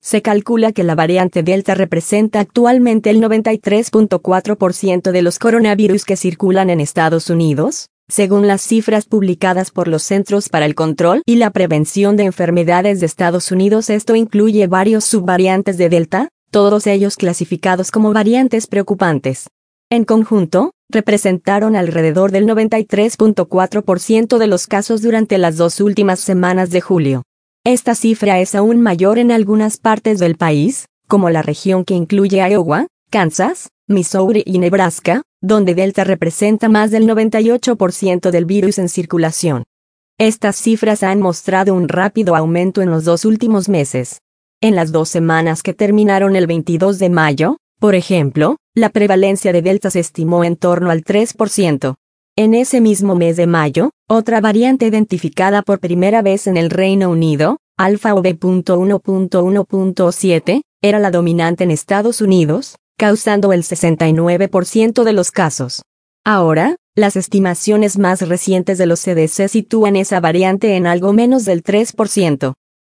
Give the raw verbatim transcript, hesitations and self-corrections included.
Se calcula que la variante Delta representa actualmente el noventa y tres punto cuatro por ciento de los coronavirus que circulan en Estados Unidos, según las cifras publicadas por los Centros para el Control y la Prevención de Enfermedades de Estados Unidos. Esto incluye varios subvariantes de Delta, todos ellos clasificados como variantes preocupantes. En conjunto, representaron alrededor del noventa y tres punto cuatro por ciento de los casos durante las dos últimas semanas de julio. Esta cifra es aún mayor en algunas partes del país, como la región que incluye Iowa, Kansas, Missouri y Nebraska, donde Delta representa más del noventa y ocho por ciento del virus en circulación. Estas cifras han mostrado un rápido aumento en los dos últimos meses. En las dos semanas que terminaron el veintidós de mayo, por ejemplo, la prevalencia de Delta se estimó en torno al tres por ciento. En ese mismo mes de mayo, otra variante identificada por primera vez en el Reino Unido, Alfa V uno punto uno punto siete, era la dominante en Estados Unidos, causando el sesenta y nueve por ciento de los casos. Ahora, las estimaciones más recientes de los C D C sitúan esa variante en algo menos del tres por ciento.